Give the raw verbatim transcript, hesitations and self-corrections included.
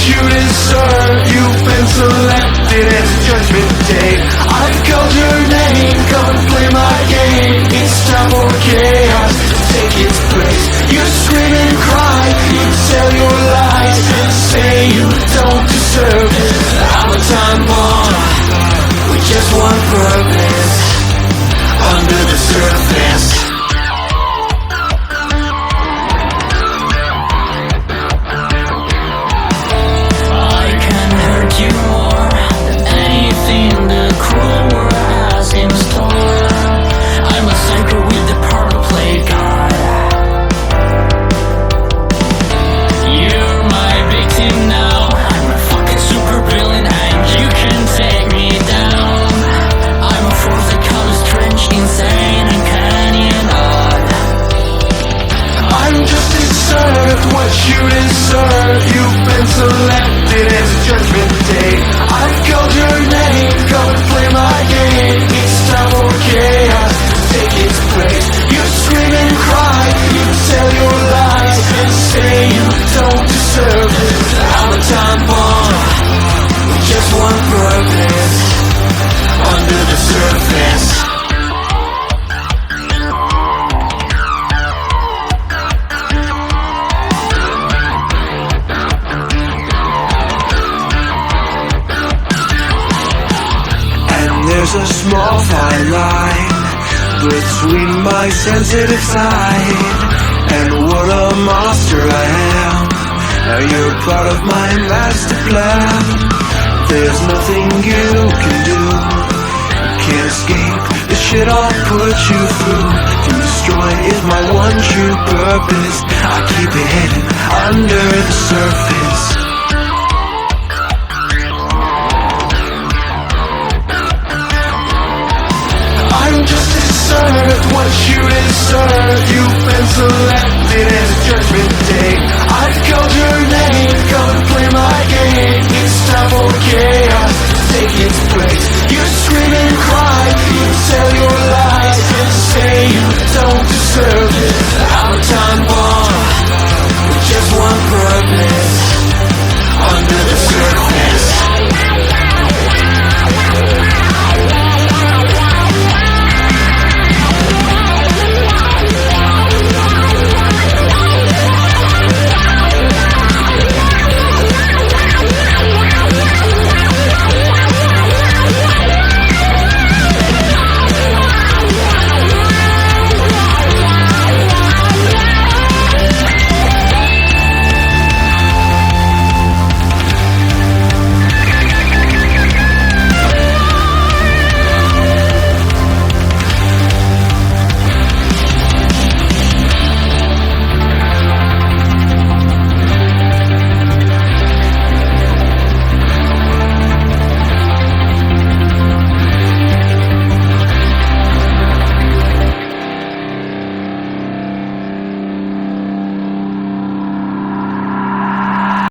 you deserve. You've been selected as a judgment day. I've called your name, come and play my game. It's time for chaos to take its place. You scream and cry, you tell your lies, and say you don't deserve it. I'm a time bomb with just one purpose, under the surface. What you deserve. You've been selected as a judgment day. I've called your name, come and play my game. It's time for chaos to take its place. You scream and cry, you tell your lies, and say you don't deserve it. I'm a time bomb with just one purpose, under the surface. There's a small fine line between my sensitive side and what a monster I am. Now you're part of my master plan. There's nothing you can do. You can't escape the shit I'll put you through. To destroy is my one true purpose. I keep it hidden under the surface.